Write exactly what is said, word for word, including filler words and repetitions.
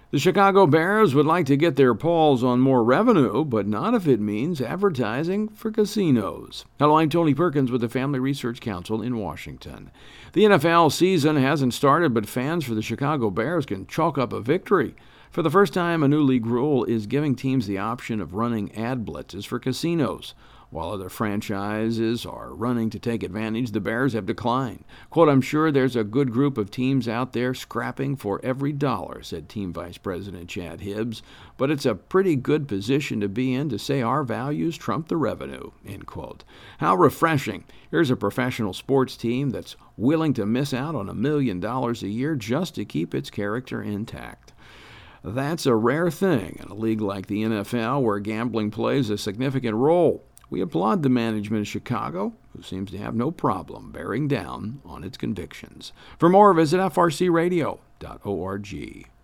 The Chicago Bears would like to get their paws on more revenue, but not if it means advertising for casinos. Hello, I'm Tony Perkins with the Family Research Council in Washington. The N F L season hasn't started, but fans for the Chicago Bears can chalk up a victory. For the first time, a new league rule is giving teams the option of running ad blitzes for casinos. While other franchises are running to take advantage, the Bears have declined. Quote, "I'm sure there's a good group of teams out there scrapping for every dollar," said Team Vice President Chad Hibbs, "but it's a pretty good position to be in to say our values trump the revenue," end quote. How refreshing. Here's a professional sports team that's willing to miss out on a million dollars a year just to keep its character intact. That's a rare thing in a league like the N F L where gambling plays a significant role. We applaud the management of Chicago, who seems to have no problem bearing down on its convictions. For more, visit F R C radio dot org.